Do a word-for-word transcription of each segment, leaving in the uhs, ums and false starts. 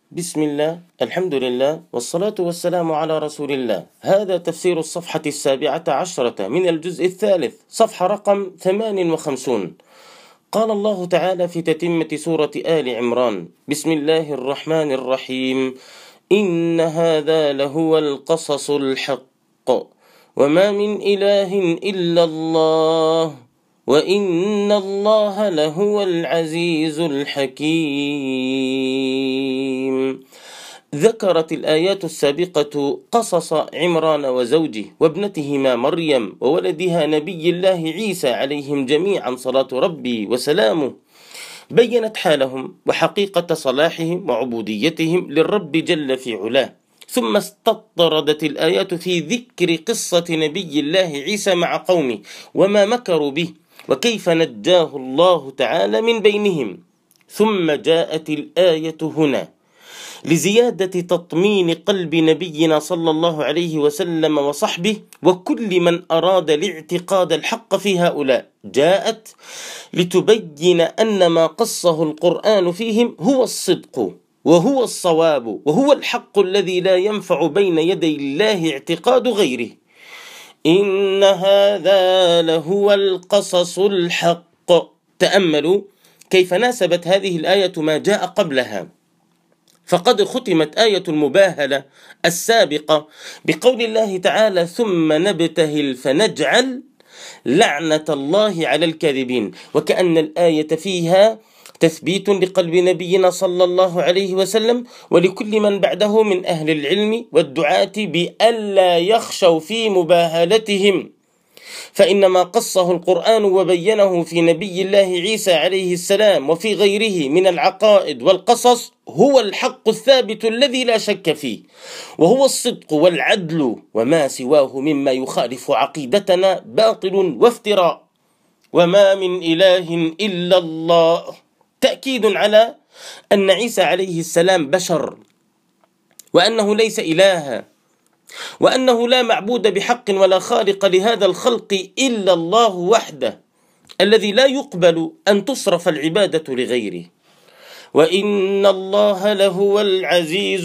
بسم الله، الحمد لله، والصلاة والسلام على رسول الله. هذا تفسير الصفحة السابعة عشرة من الجزء الثالث، صفحة رقم ثمان وخمسون. قال الله تعالى في تتمة سورة آل عمران: بسم الله الرحمن الرحيم. إن هذا لهو القصص الحق، وما من إله إلا الله، وإن الله لهو العزيز الحكيم. ذكرت الآيات السابقة قصص عمران وزوجه وابنتهما مريم وولدها نبي الله عيسى عليهم جميعا صلاة ربي وسلامه. بينت حالهم وحقيقة صلاحهم وعبوديتهم للرب جل في علاه. ثم استطردت الآيات في ذكر قصة نبي الله عيسى مع قومه وما مكروا به، وكيف نجاه الله تعالى من بينهم. ثم جاءت الآية هنا لزيادة تطمين قلب نبينا صلى الله عليه وسلم وصحبه وكل من أراد الاعتقاد الحق في هؤلاء. جاءت لتبين أن ما قصه القرآن فيهم هو الصدق وهو الصواب وهو الحق الذي لا ينفع بين يدي الله اعتقاد غيره. إن هذا لهو القصص الحق. تأملوا كيف ناسبت هذه الآية ما جاء قبلها، فقد ختمت آية المباهلة السابقة بقول الله تعالى: ثم نبتهل فنجعل لعنة الله على الكاذبين، وكأن الآية فيها تثبيت لقلب نبينا صلى الله عليه وسلم ولكل من بعده من أهل العلم والدعاة بألا يخشوا في مباهلتهم، فإن ما قصه القرآن وبينه في نبي الله عيسى عليه السلام وفي غيره من العقائد والقصص هو الحق الثابت الذي لا شك فيه، وهو الصدق والعدل، وما سواه مما يخالف عقيدتنا باطل وافتراء. وما من إله إلا الله، تأكيد على أن عيسى عليه السلام بشر، وأنه ليس إلها، وأنه لا معبود بحق ولا خالق لهذا الخلق إلا الله وحده الذي لا يقبل أن تصرف العبادة لغيره. وإن الله لهو العزيز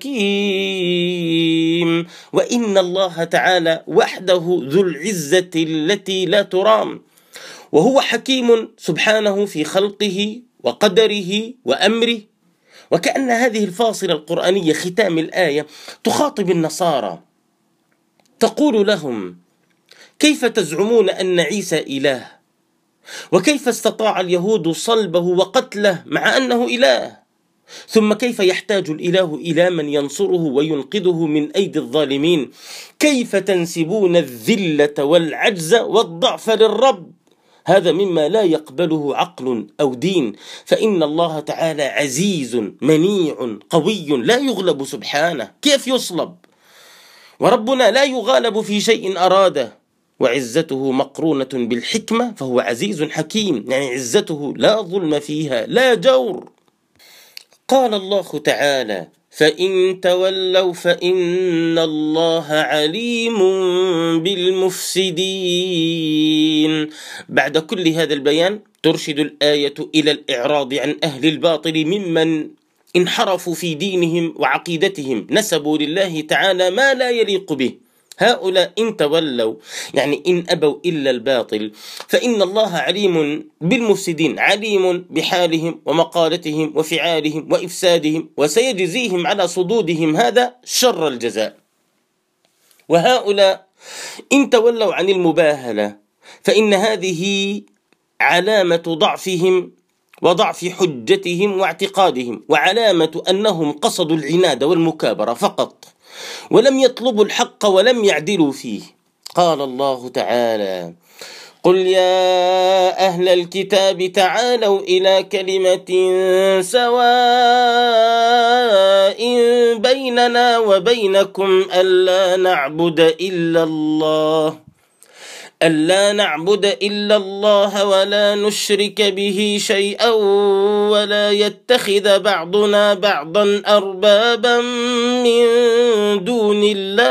الحكيم، وإن الله تعالى وحده ذو العزة التي لا ترام، وهو حكيم سبحانه في خلقه وقدره وأمره. وكأن هذه الفاصلة القرآنية ختام الآية تخاطب النصارى، تقول لهم: كيف تزعمون أن عيسى إله؟ وكيف استطاع اليهود صلبه وقتله مع أنه إله؟ ثم كيف يحتاج الإله إلى من ينصره وينقذه من أيدي الظالمين؟ كيف تنسبون الذلة والعجز والضعف للرب؟ هذا مما لا يقبله عقل أو دين، فإن الله تعالى عزيز منيع قوي لا يغلب سبحانه. كيف يصلب؟ وربنا لا يغالب في شيء أراده، وعزته مقرونة بالحكمة، فهو عزيز حكيم، يعني عزته لا ظلم فيها لا جور. قال الله تعالى: فإن تولوا فإن الله عليم بالمفسدين. بعد كل هذا البيان ترشد الآية إلى الإعراض عن أهل الباطل ممن انحرفوا في دينهم وعقيدتهم، نسبوا لله تعالى ما لا يليق به. هؤلاء إن تولوا يعني إن أبوا إلا الباطل، فإن الله عليم بالمفسدين، عليم بحالهم ومقالتهم وفعالهم وإفسادهم، وسيجزيهم على صدودهم هذا شر الجزاء. وهؤلاء إن تولوا عن المباهلة فإن هذه علامة ضعفهم وضعف حجتهم واعتقادهم، وعلامة أنهم قصدوا العناد والمكابرة فقط، ولم يطلبوا الحق ولم يعدلوا فيه. قال الله تعالى: قل يا أهل الكتاب تعالوا إلى كلمة سواء بيننا وبينكم ألا نعبد إلا الله ألا نعبد إلا الله ولا نشرك به شيئا ولا يتخذ بعضنا بعضا أربابا من دون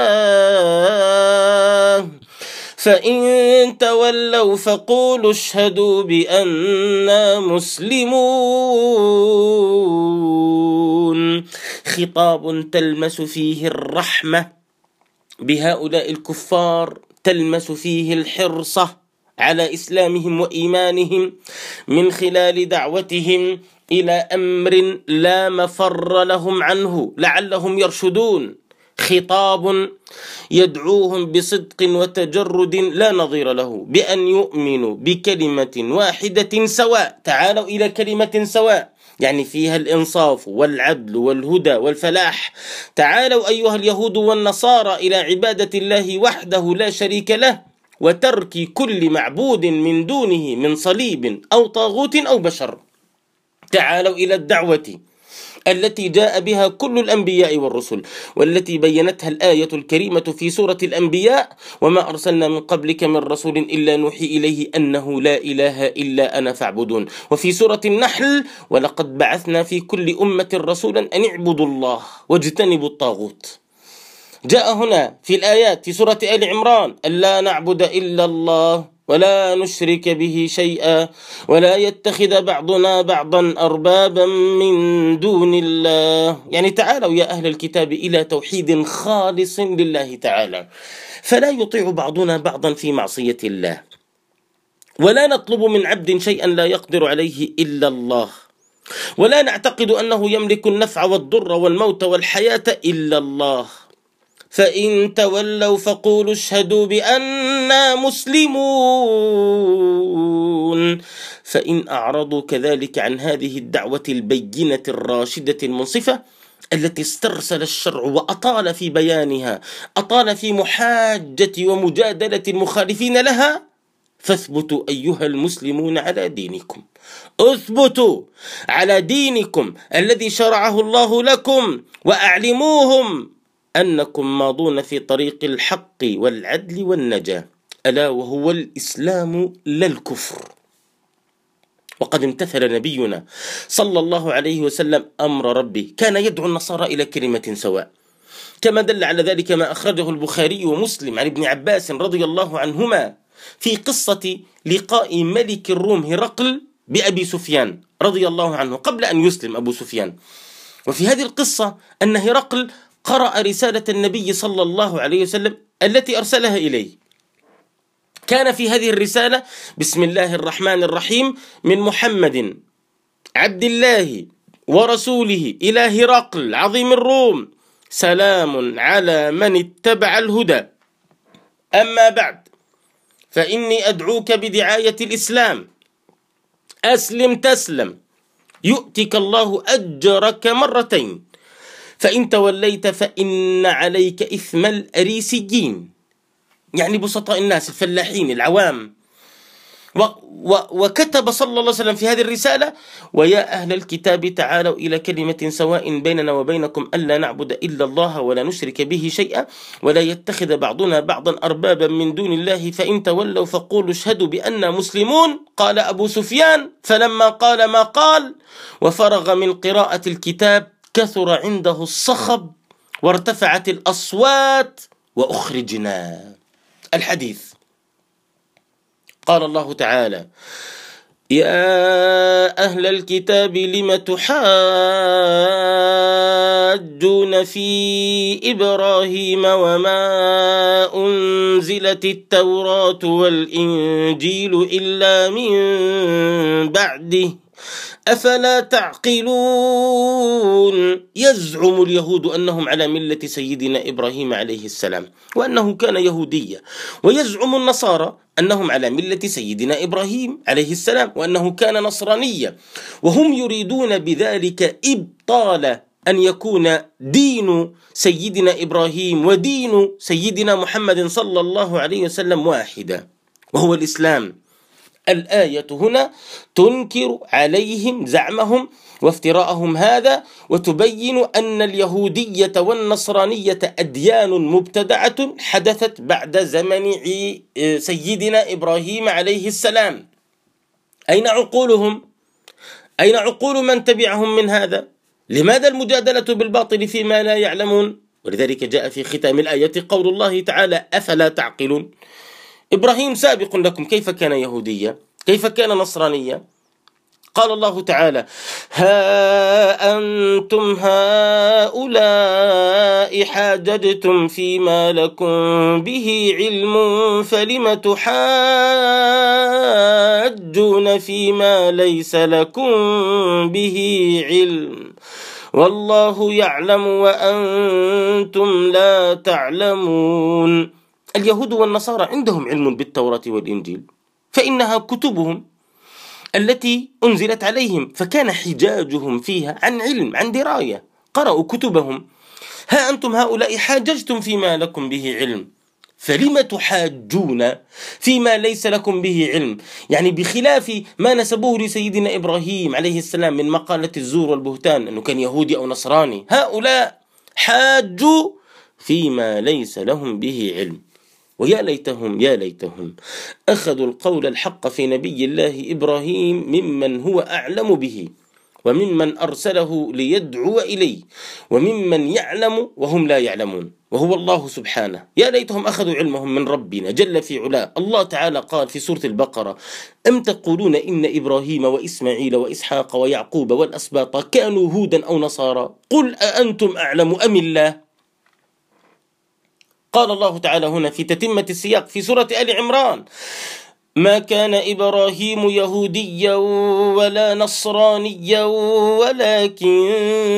الله، فإن تولوا فقولوا اشهدوا بأننا مسلمون. خطاب تلمس فيه الرحمة بهؤلاء الكفار، تلمس فيه الحرص على إسلامهم وإيمانهم من خلال دعوتهم إلى أمر لا مفر لهم عنه لعلهم يرشدون. خطاب يدعوهم بصدق وتجرد لا نظير له بأن يؤمنوا بكلمة واحدة سواء. تعالوا إلى كلمة سواء يعني فيها الإنصاف والعدل والهدى والفلاح. تعالوا أيها اليهود والنصارى إلى عبادة الله وحده لا شريك له، وترك كل معبود من دونه من صليب أو طاغوت أو بشر. تعالوا إلى الدعوة التي جاء بها كل الأنبياء والرسل، والتي بينتها الآية الكريمة في سورة الأنبياء: وما أرسلنا من قبلك من رسول إلا نوحي إليه أنه لا إله إلا أنا فاعبدون. وفي سورة النحل: ولقد بعثنا في كل أمة رسولا أن اعبدوا الله واجتنبوا الطاغوت. جاء هنا في الآيات في سورة آل عمران: ألا نعبد إلا الله ولا نشرك به شيئا ولا يتخذ بعضنا بعضا أربابا من دون الله. يعني تعالوا يا أهل الكتاب إلى توحيد خالص لله تعالى، فلا يطيع بعضنا بعضا في معصية الله، ولا نطلب من عبد شيئا لا يقدر عليه إلا الله، ولا نعتقد أنه يملك النفع والضر والموت والحياة إلا الله. فإن تولوا فقولوا اشهدوا بأننا مسلمون. فإن أعرضوا كذلك عن هذه الدعوة البينة الراشدة المنصفة التي استرسل الشرع وأطال في بيانها، أطال في محاجة ومجادلة المخالفين لها، فاثبتوا أيها المسلمون على دينكم، اثبتوا على دينكم الذي شرعه الله لكم، وأعلموهم أنكم ماضون في طريق الحق والعدل والنجاة، ألا وهو الإسلام لا الكفر. وقد امتثل نبينا صلى الله عليه وسلم أمر ربه، كان يدعو النصارى إلى كلمة سواء، كما دل على ذلك ما أخرجه البخاري ومسلم عن ابن عباس رضي الله عنهما في قصة لقاء ملك الروم هرقل بأبي سفيان رضي الله عنه قبل أن يسلم أبو سفيان. وفي هذه القصة أن هرقل قرأ رسالة النبي صلى الله عليه وسلم التي أرسلها إليه. كان في هذه الرسالة: بسم الله الرحمن الرحيم، من محمد عبد الله ورسوله إلى هرقل عظيم الروم، سلام على من اتبع الهدى، أما بعد فإني أدعوك بدعاية الإسلام، أسلم تسلم يؤتك الله أجرك مرتين، فإن توليت فإن عليك إثم الأريسيين، يعني بسطاء الناس الفلاحين العوام. و و وكتب صلى الله عليه وسلم في هذه الرسالة: ويا أهل الكتاب تعالوا إلى كلمة سواء بيننا وبينكم ألا نعبد إلا الله ولا نشرك به شيئا ولا يتخذ بعضنا بعضا أربابا من دون الله، فإن تولوا فقولوا اشهدوا بأننا مسلمون. قال أبو سفيان: فلما قال ما قال وفرغ من قراءة الكتاب كثر عنده الصخب وارتفعت الأصوات وأخرجنا. الحديث: قال الله تعالى: يا أهل الكتاب لم تحاجون في إبراهيم وما أنزلت التوراة والإنجيل إلا من بعده أفلا تعقلون. يزعم اليهود أنهم على ملة سيدنا إبراهيم عليه السلام وأنه كان يهوديا، ويزعم النصارى أنهم على ملة سيدنا إبراهيم عليه السلام وأنه كان نصرانيا، وهم يريدون بذلك إبطال أن يكون دين سيدنا إبراهيم ودين سيدنا محمد صلى الله عليه وسلم واحدا، وهو الإسلام. الآية هنا تنكر عليهم زعمهم وافتراءهم هذا، وتبين أن اليهودية والنصرانية أديان مبتدعة حدثت بعد زمن سيدنا إبراهيم عليه السلام. أين عقولهم؟ أين عقول من تبعهم من هذا؟ لماذا المجادلة بالباطل فيما لا يعلمون؟ ولذلك جاء في ختام الآية قول الله تعالى: أفلا تعقلون. إبراهيم سابق لكم، كيف كان يهوديا؟ كيف كان نصرانيا؟ قال الله تعالى: ها أنتم هؤلاء حاججتم فيما لكم به علم فلم تحاجون فيما ليس لكم به علم والله يعلم وأنتم لا تعلمون. اليهود والنصارى عندهم علم بالتوراة والإنجيل، فإنها كتبهم التي أنزلت عليهم، فكان حجاجهم فيها عن علم، عن دراية، قرأوا كتبهم. ها أنتم هؤلاء حاججتم فيما لكم به علم فلم تحاجون فيما ليس لكم به علم، يعني بخلاف ما نسبوه لسيدنا إبراهيم عليه السلام من مقالة الزور والبهتان أنه كان يهودي أو نصراني. هؤلاء حاجوا فيما ليس لهم به علم، ويا ليتهم يا ليتهم أخذوا القول الحق في نبي الله إبراهيم ممن هو أعلم به، وممن أرسله ليدعو إليه، وممن يعلم وهم لا يعلمون، وهو الله سبحانه. يا ليتهم أخذوا علمهم من ربنا جل في علاه. الله تعالى قال في سورة البقرة: أم تقولون إن إبراهيم وإسماعيل وإسحاق ويعقوب والأسباط كانوا هودا أو نصارى قل أأنتم أعلم أم الله. قال الله تعالى هنا في تتمة السياق في سورة آل عمران: ما كان إبراهيم يهوديا ولا نصرانيا ولكن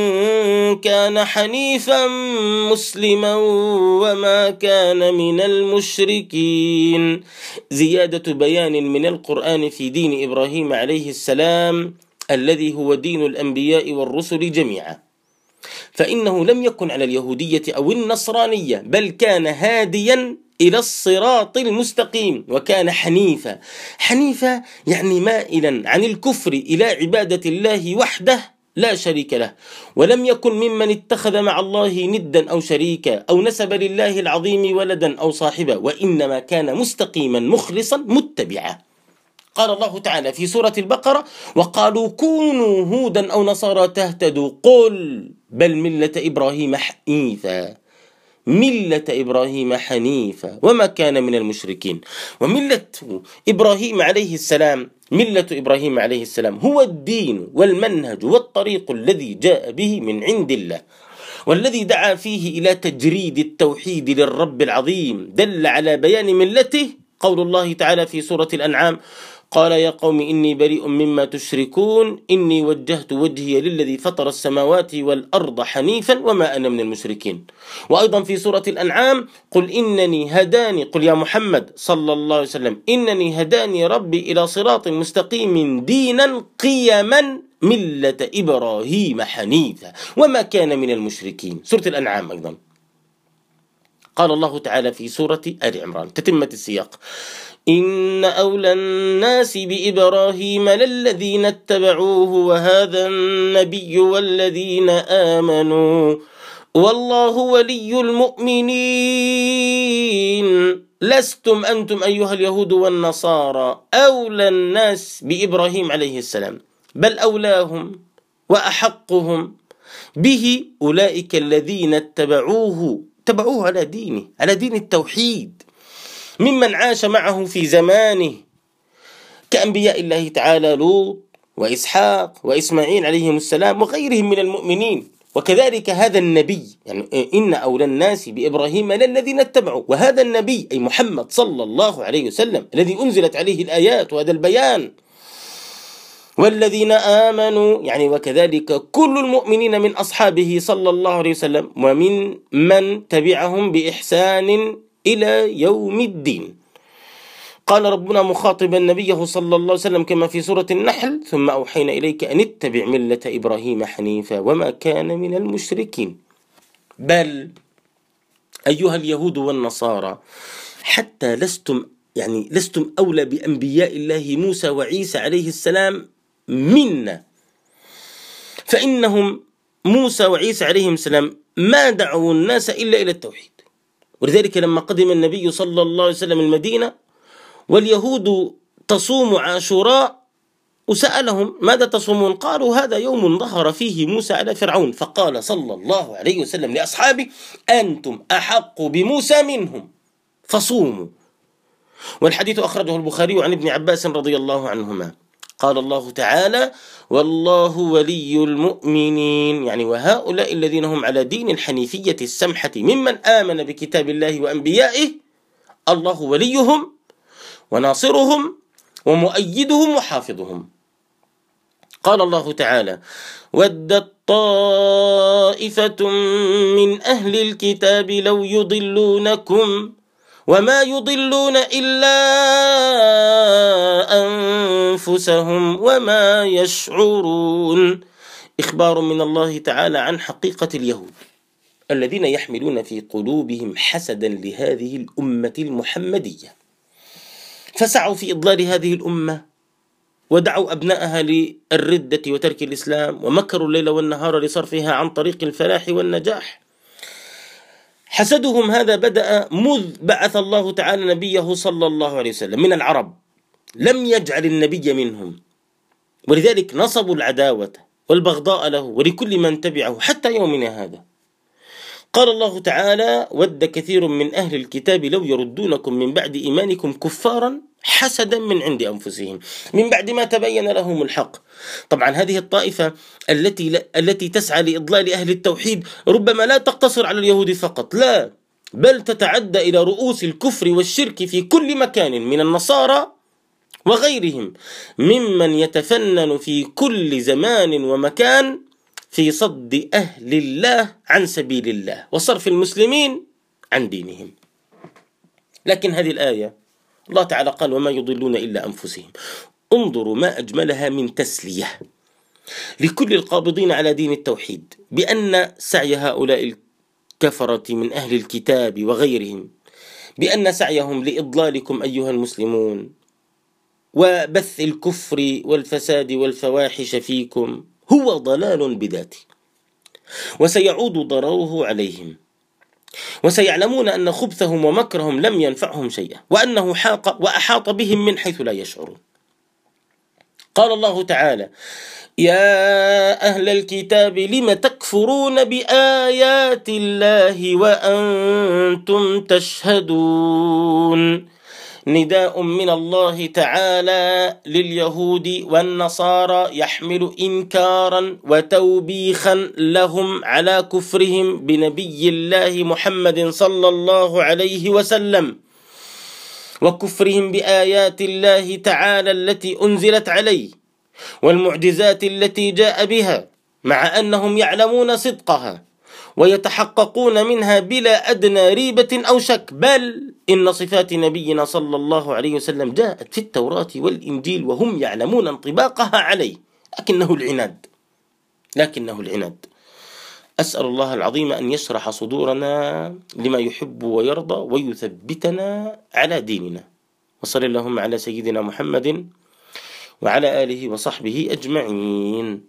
كان حنيفا مسلما وما كان من المشركين. زيادة بيان من القرآن في دين إبراهيم عليه السلام الذي هو دين الأنبياء والرسل جميعا، فإنه لم يكن على اليهودية أو النصرانية، بل كان هاديا إلى الصراط المستقيم، وكان حنيفا. حنيفا يعني مائلا عن الكفر إلى عبادة الله وحده لا شريك له، ولم يكن ممن اتخذ مع الله ندا أو شريكا أو نسب لله العظيم ولدا أو صاحبا، وإنما كان مستقيما مخلصا متبعا. قال الله تعالى في سورة البقرة: وقالوا كونوا هودا أو نصارى تهتدوا قل بل ملة إبراهيم حنيفا ملة إبراهيم حنيفا وما كان من المشركين. وملة إبراهيم عليه السلام ملة إبراهيم عليه السلام هو الدين والمنهج والطريق الذي جاء به من عند الله، والذي دعا فيه إلى تجريد التوحيد للرب العظيم. دل على بيان ملته قول الله تعالى في سورة الأنعام: قال يا قوم إني بريء مما تشركون إني وجهت وجهي للذي فطر السماوات والأرض حنيفا وما أنا من المشركين. وأيضا في سورة الأنعام: قل إنني هداني قل يا محمد صلى الله عليه وسلم إنني هداني ربي إلى صراط مستقيم دينا قيما ملة إبراهيم حنيفا وما كان من المشركين. سورة الأنعام أيضا. قال الله تعالى في سورة آل عمران تتمة السياق: إن أولى الناس بإبراهيم للذين اتبعوه وهذا النبي والذين آمنوا والله ولي المؤمنين. لستم أنتم أيها اليهود والنصارى أولى الناس بإبراهيم عليه السلام، بل أولاهم وأحقهم به أولئك الذين اتبعوه اتبعوه على دينه، على دين التوحيد، ممن عاش معه في زمانه كأنبياء الله تعالى لوط وإسحاق وإسماعيل عليهم السلام وغيرهم من المؤمنين. وكذلك هذا النبي، يعني إن أولى الناس بإبراهيم للذين اتبعوا، وهذا النبي أي محمد صلى الله عليه وسلم الذي أنزلت عليه الآيات وهذا البيان، والذين آمنوا يعني وكذلك كل المؤمنين من أصحابه صلى الله عليه وسلم ومن من تبعهم بإحسان إلى يوم الدين. قال ربنا مخاطبا نبيه صلى الله عليه وسلم كما في سورة النحل: ثم أوحينا إليك أن اتبع ملة إبراهيم حنيفا وما كان من المشركين. بل أيها اليهود والنصارى حتى لستم يعني لستم أولى بأنبياء الله موسى وعيسى عليه السلام منا، فإنهم موسى وعيسى عليهم السلام ما دعوا الناس إلا إلى التوحيد. ولذلك لما قدم النبي صلى الله عليه وسلم المدينة واليهود تصوم عاشوراء وسألهم ماذا تصومون؟ قالوا هذا يوم ظهر فيه موسى على فرعون. فقال صلى الله عليه وسلم لأصحابه: أنتم أحق بموسى منهم فصوموا. والحديث أخرجه البخاري عن ابن عباس رضي الله عنهما قال الله تعالى: والله ولي المؤمنين، يعني وهؤلاء الذين هم على دين الحنيفية السمحة ممن آمن بكتاب الله وأنبيائه الله وليهم وناصرهم ومؤيدهم وحافظهم. قال الله تعالى: ودت طائفة من أهل الكتاب لو يضلونكم وما يضلون إلا أنفسهم وما يشعرون. إخبار من الله تعالى عن حقيقة اليهود الذين يحملون في قلوبهم حسدا لهذه الأمة المحمدية، فسعوا في إضلال هذه الأمة ودعوا أبنائها للردة وترك الإسلام، ومكروا الليل والنهار لصرفها عن طريق الفلاح والنجاح. حسدهم هذا بدأ مذ بعث الله تعالى نبيه صلى الله عليه وسلم من العرب، لم يجعل النبي منهم، ولذلك نصبوا العداوة والبغضاء له ولكل من تبعه حتى يومنا هذا. قال الله تعالى: ود كثير من أهل الكتاب لو يردونكم من بعد إيمانكم كفارا حسدا من عند أنفسهم من بعد ما تبين لهم الحق. طبعا هذه الطائفة التي التي تسعى لإضلال أهل التوحيد ربما لا تقتصر على اليهود فقط، لا، بل تتعدى إلى رؤوس الكفر والشرك في كل مكان من النصارى وغيرهم ممن يتفنن في كل زمان ومكان في صد أهل الله عن سبيل الله وصرف المسلمين عن دينهم. لكن هذه الآية الله تعالى قال: وما يضلون إلا أنفسهم. انظروا ما أجملها من تسلية لكل القابضين على دين التوحيد بأن سعي هؤلاء الكفرة من أهل الكتاب وغيرهم، بأن سعيهم لإضلالكم أيها المسلمون وبث الكفر والفساد والفواحش فيكم هو ضلال بذاته، وسيعود ضرره عليهم، وسيعلمون أن خبثهم ومكرهم لم ينفعهم شيئا، وأنه حاق وأحاط بهم من حيث لا يشعرون. قال الله تعالى: يا أهل الكتاب لم تكفرون بآيات الله وأنتم تشهدون. نداء من الله تعالى لليهود والنصارى يحمل إنكارا وتوبيخا لهم على كفرهم بنبي الله محمد صلى الله عليه وسلم، وكفرهم بآيات الله تعالى التي أنزلت عليه والمعجزات التي جاء بها، مع أنهم يعلمون صدقها ويتحققون منها بلا أدنى ريبة أو شك، بل إن صفات نبينا صلى الله عليه وسلم جاءت في التوراة والإنجيل وهم يعلمون انطباقها عليه، لكنه العناد لكنه العناد أسأل الله العظيم أن يشرح صدورنا لما يحب ويرضى ويثبتنا على ديننا. وصلى اللهم على سيدنا محمد وعلى آله وصحبه أجمعين.